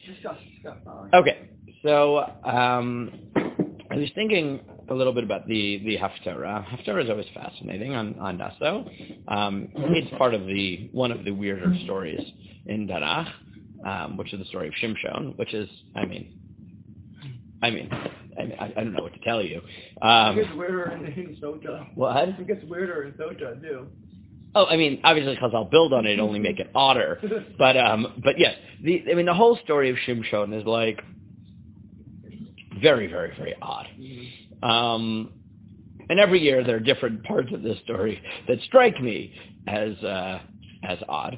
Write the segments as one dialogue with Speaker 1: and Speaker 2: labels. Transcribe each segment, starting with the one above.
Speaker 1: Okay, so I was thinking a little bit about the Haftarah. Haftarah is always fascinating on Naso. It's part of one of the weirder stories in Tanakh, which is the story of Shimshon, which is, I don't know what to tell you.
Speaker 2: It gets weirder in Sota.
Speaker 1: What?
Speaker 2: It gets weirder in Sota, too.
Speaker 1: Oh, obviously, because I'll build on it, only make it odder. But yes, the whole story of Shimshon is like very, very, very odd. And every year there are different parts of this story that strike me as odd.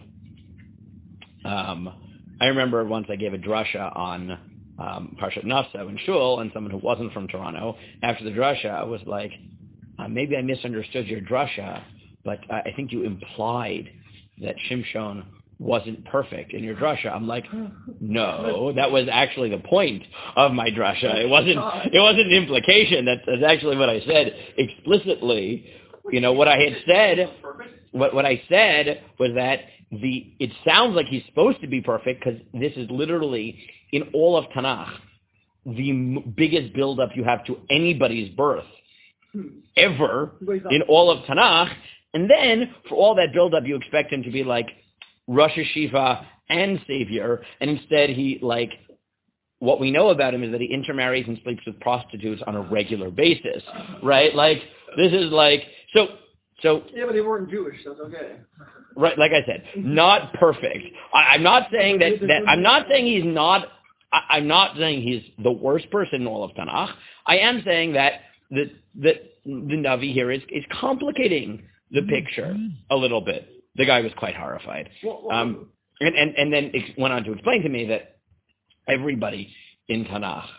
Speaker 1: I remember once I gave a drasha on Parshat Naso in Shul, and someone who wasn't from Toronto, after the drasha, was like, maybe I misunderstood your drasha, but I think you implied that Shimshon wasn't perfect in your drasha. I'm like, no, that was actually the point of my drasha. It wasn't an implication. That's actually what I said explicitly. What I had said, what I said was that it sounds like he's supposed to be perfect because this is literally, in all of Tanakh, the biggest buildup you have to anybody's birth ever in all of Tanakh. And then, for all that buildup, you expect him to be like Rosh Hashiva and Savior, and instead what we know about him is that he intermarries and sleeps with prostitutes on a regular basis, right? This is so.
Speaker 2: Yeah, but they weren't Jewish, so it's okay.
Speaker 1: Right, like I said, not perfect. I'm not saying that I'm not saying he's not. I'm not saying he's the worst person in all of Tanakh. I am saying that the Navi here is complicating the picture a little bit. The guy was quite horrified. And then went on to explain to me that everybody in Tanakh,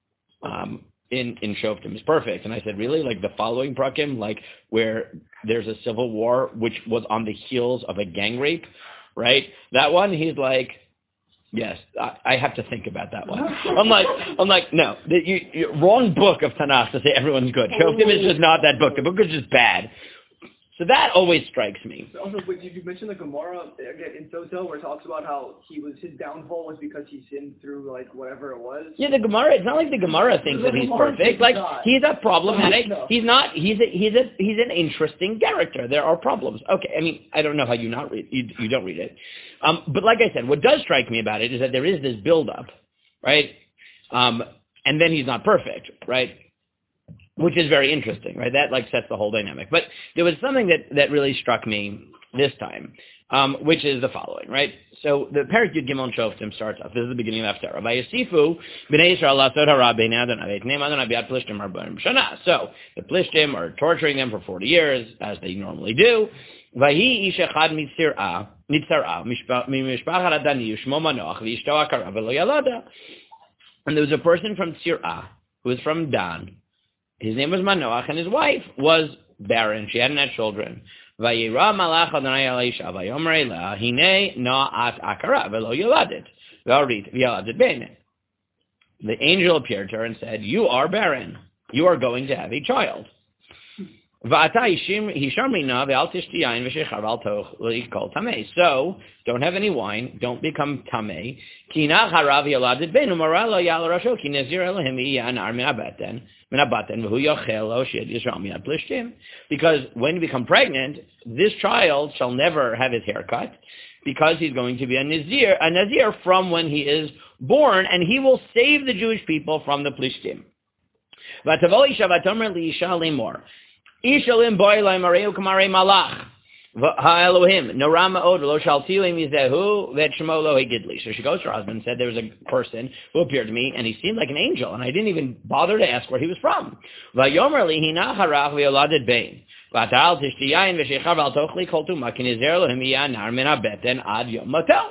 Speaker 1: in Shoftim is perfect. And I said, really? Like the following prakim, where there's a civil war, which was on the heels of a gang rape, right? That one, he's like, yes, I have to think about that one. I'm like, no, you wrong book of Tanakh to say everyone's good. Shoftim is just not that book. The book is just bad. So that always strikes me.
Speaker 2: Also, did you mention the Gemara again in Soto where it talks about how his downfall was because he sinned through whatever it was?
Speaker 1: Yeah, the Gemara. It's not like the Gemara thinks that he's perfect. He's a problematic. No. He's not. He's an interesting character. There are problems. Okay, I don't know how you not read. You don't read it. But like I said, what does strike me about it is that there is this buildup, right? And then he's not perfect, right? Which is very interesting, right? That sets the whole dynamic. But there was something that really struck me this time, which is the following, right? So the Perek Yud Gimel Shoftim starts off. This is the beginning of Haftarah. Vayasifu b'nei Yisrael lasod hara b'nei Adonai v'etneim Adonai b'yad Plishtim arba'im shana. So the Plishtim are torturing them for 40 years, as they normally do. Vahi ish echad nitzarah mimishpachat Adani u'shmo Manoach v'ishto akara v'lo yalada. And there was a person from Tzirah who was from Dan. His name was Manoach, and his wife was barren. She hadn't had children. Vayira malach Adonai el Isha vayomer ela hine na'at akara v'lo yaladet v'yaladet bene. The angel appeared to her and said, "You are barren. You are going to have a child." So, don't have any wine, don't become tamei. Because when you become pregnant, this child shall never have his hair cut, because he's going to be a nazir from when he is born, and he will save the Jewish people from the Plishtim. Ishalim boilai mareu kamare malach ha'elohim norama od lo shaltilim yizehu v'shmo lo hegidli. So she goes to her husband and said, there was a person who appeared to me, and he seemed like an angel, and I didn't even bother to ask where he was from. Vayomer li hina harach v'yoladed bein v'atal tishtiyayin v'shechav al tochli kol tuma kinizer lo himiya nar min habeten ad yom motel.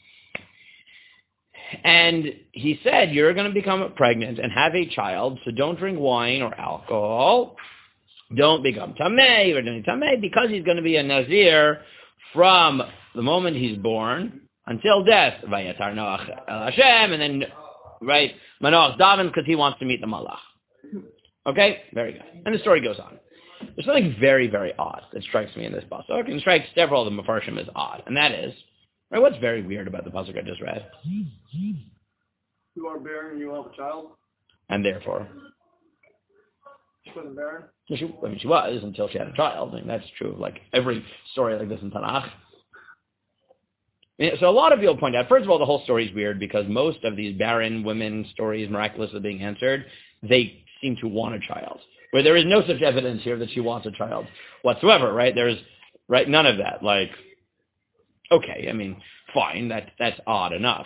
Speaker 1: And he said, you're going to become pregnant and have a child, so don't drink wine or alcohol. Don't become tamei or doing tamei, because he's going to be a nazir from the moment he's born until death. Vayatar Noach el Hashem, and then Manoach davens because he wants to meet the Malach. Okay, very good. And the story goes on. There's something very, very odd that strikes me in this pasuk. It can strike several of the Mefarshim as odd, and that is, what's very weird about the pasuk I just read?
Speaker 2: You are barren and you will have a child.
Speaker 1: And therefore,
Speaker 2: She wasn't barren.
Speaker 1: she was until she had a child. I mean, that's true of like every story like this in Tanakh. So a lot of people point out, first of all, the whole story is weird because most of these barren women stories miraculously being answered, they seem to want a child. Where there is no such evidence here that she wants a child whatsoever, right? There's, right, none of that. Like, okay, I mean, fine, that's odd enough.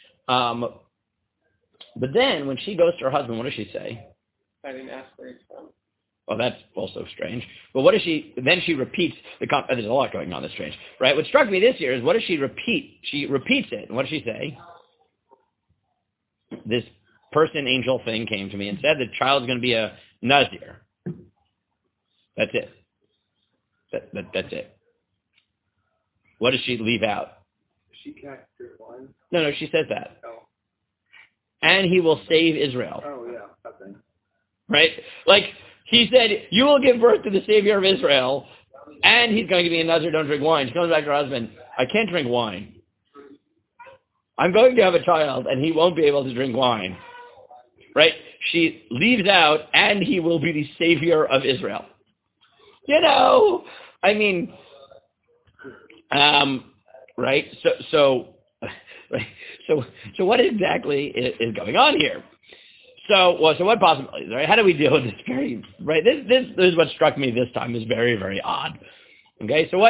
Speaker 1: But then when she goes to her husband, what does she say?
Speaker 2: I didn't ask for it.
Speaker 1: Well, that's also strange. But what does then she repeats there's a lot going on that's strange, right? What struck me this year is what does she repeat? She repeats it. And what does she say? This angel thing came to me and said the child's going to be a Nazir. That's it. That's it. What does she leave out?
Speaker 2: She can't drink wine.
Speaker 1: No, she says that.
Speaker 2: Oh.
Speaker 1: And he will save Israel.
Speaker 2: Oh, yeah, that thing.
Speaker 1: Right? Like, he said, you will give birth to the Savior of Israel, and he's going to be a Nazir, don't drink wine. She comes back to her husband, I can't drink wine. I'm going to have a child, and he won't be able to drink wine. Right? She leaves out, and he will be the Savior of Israel. You know, I mean, right? So what exactly is going on here? So what possibilities, right? How do we deal with this? Right? This is what struck me this time is very, very odd. Okay, so what?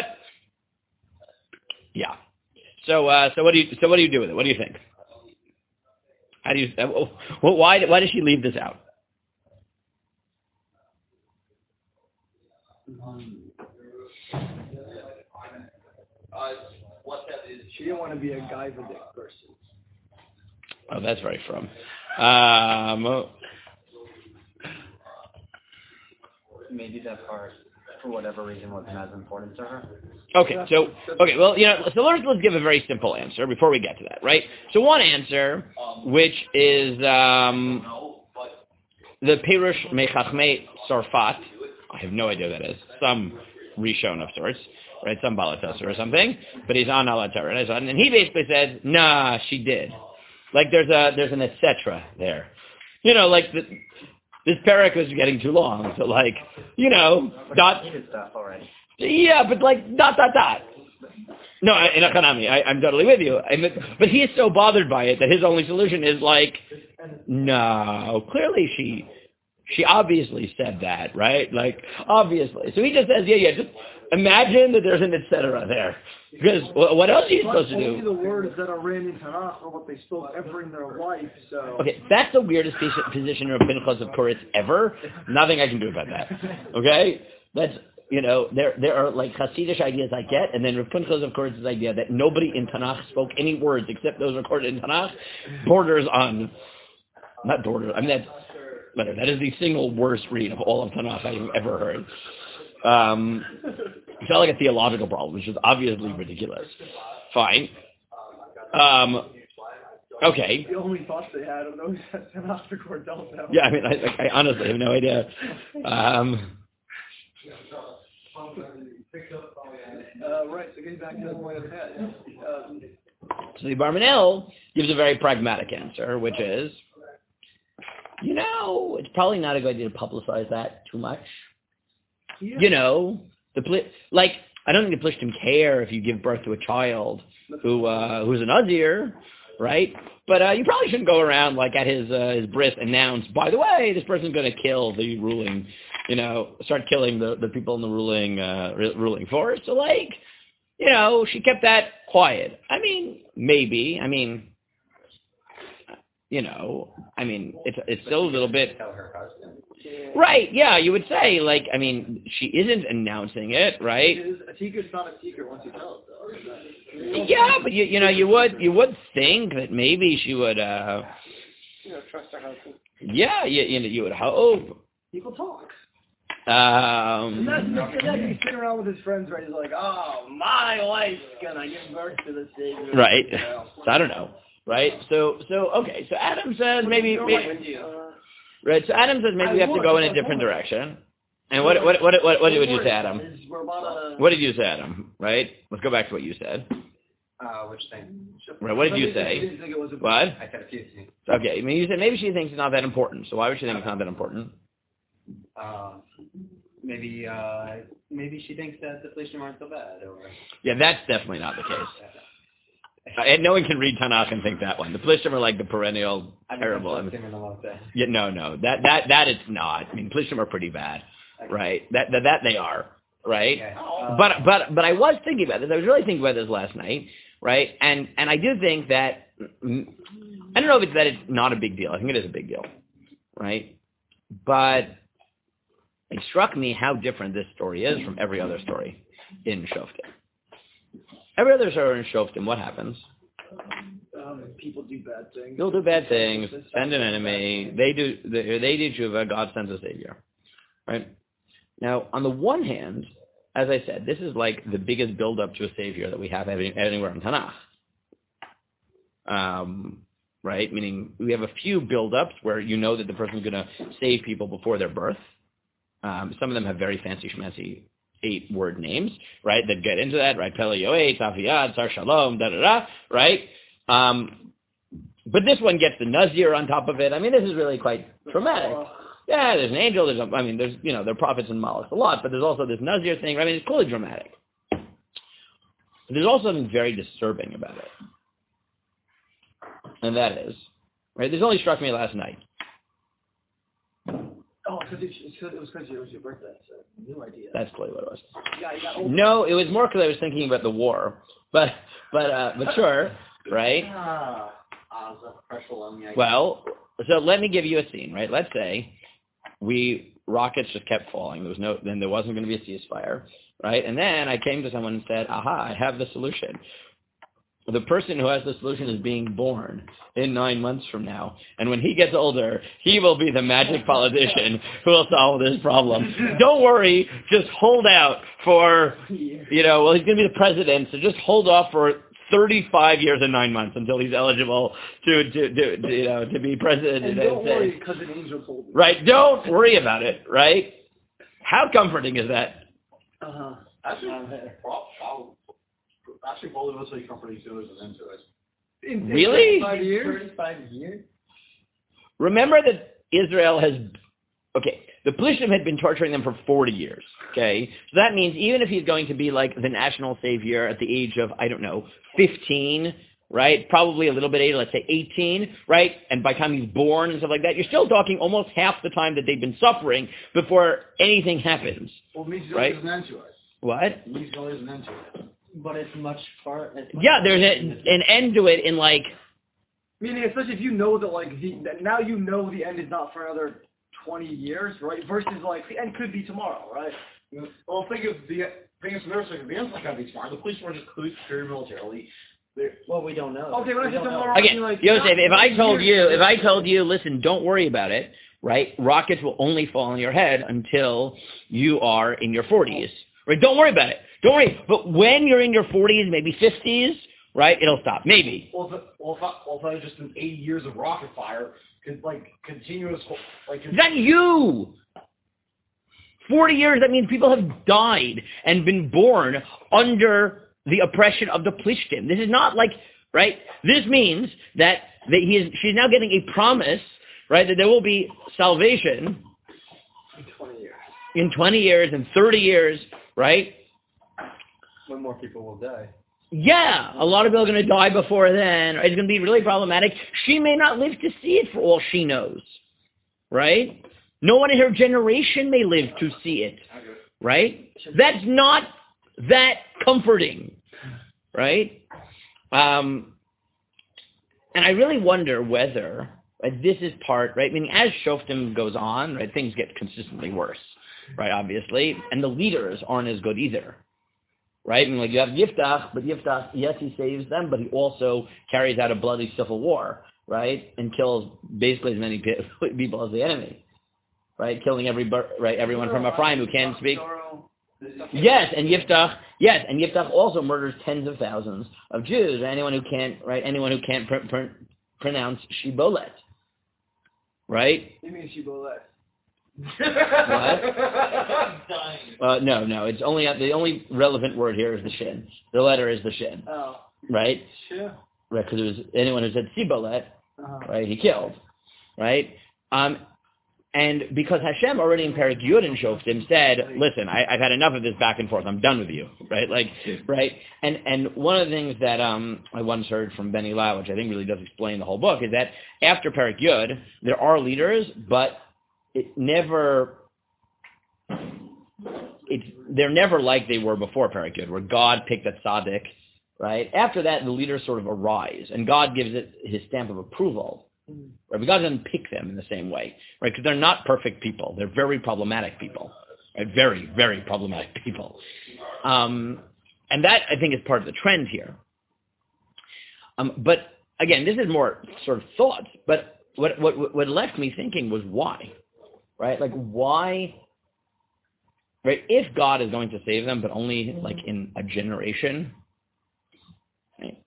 Speaker 1: Yeah. So what do you do with it? What do you think? How do you? Why does she leave this out?
Speaker 2: She didn't want to be a Gaivadik person.
Speaker 1: Oh, that's very frum.
Speaker 3: Maybe that part, for whatever reason, wasn't as important to her.
Speaker 1: Okay, well, so let's give a very simple answer before we get to that, right? So one answer, which is the Perush Mechachmei Sarfat. I have no idea what that is. Some Rishon of sorts, right? Some Balatas or something, but he's on Alatar, and he basically said, nah, she did. Like there's an etc. there. Like this parak was getting too long, so like, dot.
Speaker 3: Stuff already.
Speaker 1: Yeah, but like dot. No, in Achanami, I'm totally with you. But he is so bothered by it that his only solution is like, no, clearly she obviously said that, right? Like, obviously. So he just says, yeah, just imagine that there's an etc. there. Because what else are you supposed to do?
Speaker 2: Only the words that are written in Tanakh are what they spoke ever in their life, so...
Speaker 1: Okay, that's the weirdest position of Pinchas of Koretz ever. Nothing I can do about that. Okay? That's, there are like Hasidic ideas I get, and then Rav Pinchas of Koretz's idea that nobody in Tanakh spoke any words except those recorded in Tanakh borders on... Not borders, I mean, that is the single worst read of all of Tanakh I've ever heard. It's not like a theological problem, which is obviously ridiculous. Fine. Okay.
Speaker 2: The only thoughts they had of those Tanakh record don't know.
Speaker 1: Yeah, I mean, I honestly have no idea.
Speaker 2: Right, so getting back to the point of the head.
Speaker 1: So the Barmanel gives a very pragmatic answer, which is, it's probably not a good idea to publicize that too much. Yeah. I don't think the Plishtim care if you give birth to a child who's an Nazir, right? But you probably shouldn't go around like at his bris announce, by the way, this person's going to kill the ruling, start killing the people in the ruling force. So she kept that quiet. I mean, maybe. It's still a little bit... Right, yeah, you would say, she isn't announcing it, right?
Speaker 2: A secret's not a secret once you tell it, though.
Speaker 1: Yeah, but you would think that maybe she would,
Speaker 2: trust her husband.
Speaker 1: Yeah, you would hope.
Speaker 2: People talk.
Speaker 1: And
Speaker 2: that's he's sitting around with his friends, right? He's like, oh, my wife's gonna give birth to the Savior.
Speaker 1: Right. So I don't know. Right? So okay, so Adam says maybe right, so Adam says maybe we have to go in a different direction. And what did you say, Adam? What did you say, Adam? Right? Let's go back to what you said.
Speaker 3: Which thing?
Speaker 1: Right, what did you say?
Speaker 2: didn't think it was
Speaker 1: What?
Speaker 3: I said a few things.
Speaker 1: Okay, I mean, you said maybe she thinks it's not that important. So why would she think it's not that important?
Speaker 3: Maybe she thinks that the Plishtim aren't so bad, or...
Speaker 1: Yeah, that's definitely not the case. And no one can read Tanakh and think that one. The Plishtim are like the perennial terrible.
Speaker 3: I haven't in a long time.
Speaker 1: Yeah, no, that it's not. I mean, Plishtim are pretty bad, right? That they are, right?
Speaker 3: Yeah.
Speaker 1: But I was thinking about this. I was really thinking about this last night, right? And I do think that I don't know if it's that it's not a big deal. I think it is a big deal, right? But it struck me how different this story is from every other story in Shoftim. Every other story in Shoftim, what happens?
Speaker 2: People do bad things.
Speaker 1: People do bad things, send an enemy, they do tshuva, God sends a savior, right? Now, on the one hand, as I said, this is like the biggest build-up to a savior that we have anywhere in Tanakh. Right? Meaning we have a few build-ups where you know that the person's going to save people before their birth. Some of them have very fancy schmancy 8-word names, right, that get into that, right? Pele Yoet, Aviyad, Sar Shalom, da-da-da, right? But this one gets the Nazir on top of it. I mean, this is really quite dramatic. Yeah, there's an angel, there are prophets and Malachs a lot, but there's also this Nazir thing. I mean, it's clearly dramatic. But there's also something very disturbing about it. And that is, right, this only struck me last night.
Speaker 2: Oh, because it was because it was your birthday, so no idea.
Speaker 1: That's clearly what it was.
Speaker 2: Yeah,
Speaker 1: no, it was more because I was thinking about the war. But sure, right? Well, so let me give you a scene, right? Let's say rockets just kept falling. Then there wasn't going to be a ceasefire, right? And then I came to someone and said, aha, I have the solution. The person who has the solution is being born in 9 months from now. And when he gets older, he will be the magic politician who will solve this problem. Don't worry, just hold out for, he's going to be the president, so just hold off for 35 years and 9 months until he's eligible to be president.
Speaker 2: And don't worry, because an angel told me.
Speaker 1: Right, don't worry about it, right? How comforting is that?
Speaker 4: Actually, probably was like company too as an into it.
Speaker 1: Really?
Speaker 3: 35 years?
Speaker 1: Remember that Israel has, the Plishtim had been torturing them for 40 years, okay? So that means even if he's going to be like the national savior at the age of, 15, right? Probably a little bit later, let's say 18, right? And by the time he's born and stuff like that, you're still talking almost half the time that they've been suffering before anything happens.
Speaker 4: Well, it means
Speaker 1: right?
Speaker 4: There's an end to it.
Speaker 1: What?
Speaker 4: It means there's an end to it.
Speaker 3: But it's much far.
Speaker 1: Yeah, there's an end to it in like.
Speaker 2: Meaning, especially if you know that now you know the end is not for another 20 years, right? Versus the end could be tomorrow, right?
Speaker 4: Well, think of the end's not going to be tomorrow. The police were just cleared militarily.
Speaker 3: Well, we don't know.
Speaker 2: Okay, when I said tomorrow,
Speaker 1: Okay, Yosef, if I told you, listen, don't worry about it, right? Rockets will only fall on your head until you are in your 40s. Right? Don't worry about it. Don't worry. But when you're in your 40s, maybe 50s, right, it'll stop. Maybe.
Speaker 4: Well, if that was just 80 years of rocket fire, continuous,
Speaker 1: Is that you? 40 years, that means people have died and been born under the oppression of the Plishtim. This is not right? This means that she's now getting a promise, right, that there will be salvation in 20 years and 30 years, right?
Speaker 3: When more people will die.
Speaker 1: Yeah, a lot of people are going to die before then. It's going to be really problematic. She may not live to see it for all she knows, right? No one in her generation may live to see it, right? That's not that comforting, right? And I really wonder whether this is part, right? I mean, as Shoftim goes on, right, things get consistently worse, right, obviously, and the leaders aren't as good either. Right? I mean, you have Yiftach, but Yiftach, yes, he saves them, but he also carries out a bloody civil war, right? And kills basically as many people as the enemy, right? Killing everyone from Ephraim who can't speak. Yes, and Yiftach also murders tens of thousands of Jews. Anyone who can't pronounce Shibolet, right?
Speaker 2: You mean Shibolet?
Speaker 1: What? No. It's only the only relevant word here is the shin. The letter is the shin.
Speaker 2: Oh.
Speaker 1: right?
Speaker 2: Sure.
Speaker 1: Right, because it was anyone who said Sibolet, right, he killed, right? And because Hashem already in Perek Yud in Shoftim said, listen, I've had enough of this back and forth. I'm done with you, right? Like, right? And one of the things that I once heard from Benny Lau, which I think really does explain the whole book, is that after Perek Yud, there are leaders, but they're never like they were before Perek Yud, where God picked a tzaddik, right? After that, the leaders sort of arise, and God gives it his stamp of approval. Right? But God doesn't pick them in the same way, right? Because they're not perfect people. They're very problematic people, right? Very, very problematic people. And that, I think, is part of the trend here. But, again, this is more sort of thoughts. But what left me thinking was why, right? Like, why, right? If God is going to save them, but only, like, in a generation, right?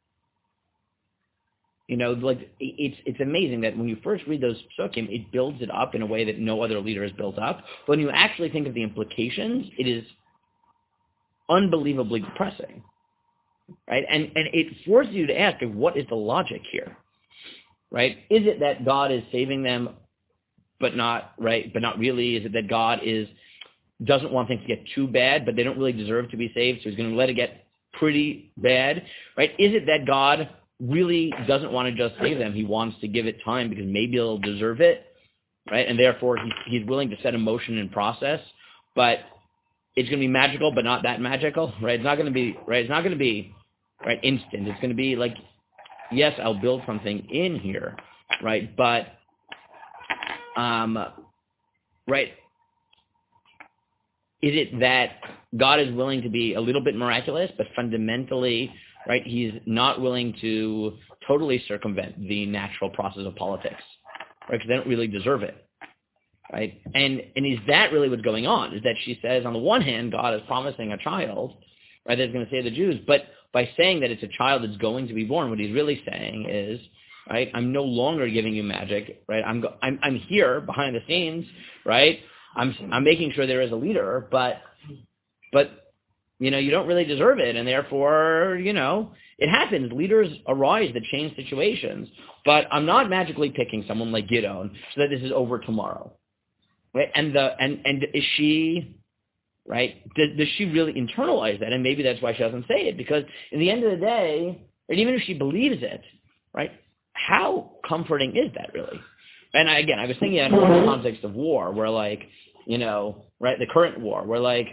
Speaker 1: You know, like it's amazing that when you first read those psukim, it builds it up in a way that no other leader has built up. But when you actually think of the implications, it is unbelievably depressing, right? And it forces you to ask, what is the logic here, right? Is it that God is saving them, but not right, but not really? Is it that God doesn't want things to get too bad, but they don't really deserve to be saved, so he's going to let it get pretty bad, right? Is it that God really doesn't want to just save them? He wants to give it time because maybe they'll deserve it, right? And therefore he's willing to set a motion and process, but it's going to be magical, but not that magical, right? It's not going to be, right? It's not going to be, right, instant. It's going to be like, yes, I'll build something in here, right? But, right, is it that God is willing to be a little bit miraculous, but fundamentally, right, he's not willing to totally circumvent the natural process of politics, right, because they don't really deserve it, right? And is that really what's going on? Is that she says, on the one hand, God is promising a child, right, that's going to save the Jews, but by saying that it's a child that's going to be born, what he's really saying is, right, I'm no longer giving you magic, right? I'm here behind the scenes, right? I'm making sure there is a leader, but you know, you don't really deserve it, and therefore, you know, it happens. Leaders arise that change situations, but I'm not magically picking someone like Gideon so that this is over tomorrow, right? And is she, right? Does she really internalize that? And maybe that's why she doesn't say it, because in the end of the day, and even if she believes it, right? How comforting is that really? And again, I was thinking in the context of war, where like, you know, right, the current war, where like,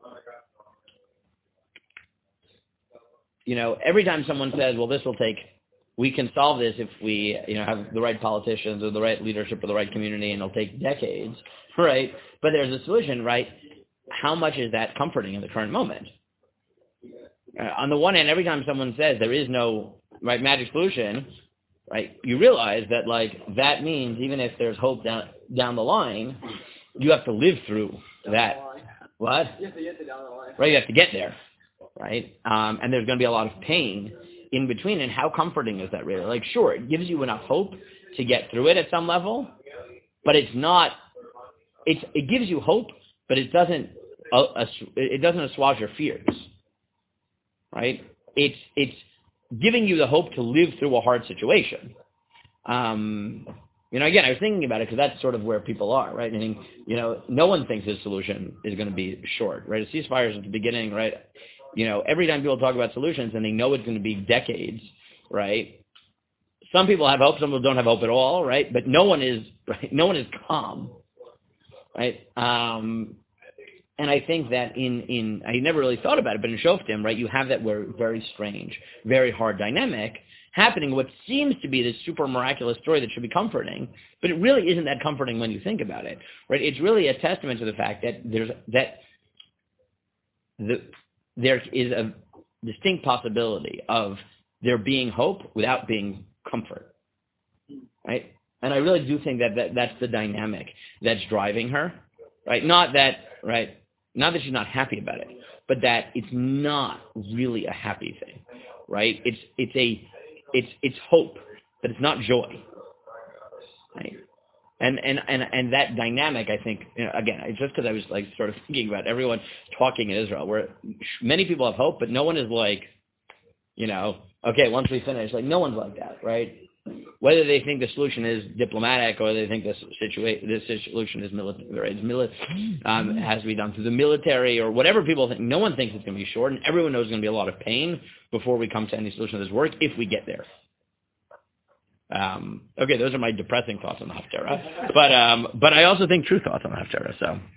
Speaker 1: you know, every time someone says, well, we can solve this if we, you know, have the right politicians or the right leadership or the right community, and it'll take decades, right? But there's a solution, right? How much is that comforting in the current moment? On the one hand, every time someone says there is no right magic solution, right, you realize that like that means even if there's hope down the line, you have to live through that. What?
Speaker 2: You have to get down the line.
Speaker 1: Right, you have to get there. Right? And there's going to be a lot of pain in between. And how comforting is that really? Like, sure, it gives you enough hope to get through it at some level, but it gives you hope, but it doesn't assuage your fears. Right? It's giving you the hope to live through a hard situation. You know, again, I was thinking about it because that's sort of where people are, right? Meaning, you know, no one thinks this solution is going to be short, right? A ceasefire is at the beginning, right? You know, every time people talk about solutions and they know it's going to be decades, right? Some people have hope, some people don't have hope at all, right? But no one is calm, right? And I think that I never really thought about it, but in Shoftim, right, you have that very strange, very hard dynamic happening, what seems to be this super miraculous story that should be comforting, but it really isn't that comforting when you think about it, right? It's really a testament to the fact that there is a distinct possibility of there being hope without being comfort, right? And I really do think that that's the dynamic that's driving her, right? Not that she's not happy about it, but that it's not really a happy thing, right? It's hope, but it's not joy, right? And that dynamic, I think, you know, again, it's just because I was like sort of thinking about everyone talking in Israel, where many people have hope, but no one is like, you know, okay, once we finish, like no one's like that, right? Whether they think the solution is diplomatic or they think this solution is military, has to be done through the military or whatever people think, no one thinks it's going to be short, and everyone knows there's going to be a lot of pain before we come to any solution of this work if we get there. Okay, those are my depressing thoughts on the Haftarah, but I also think true thoughts on the Haftarah. So.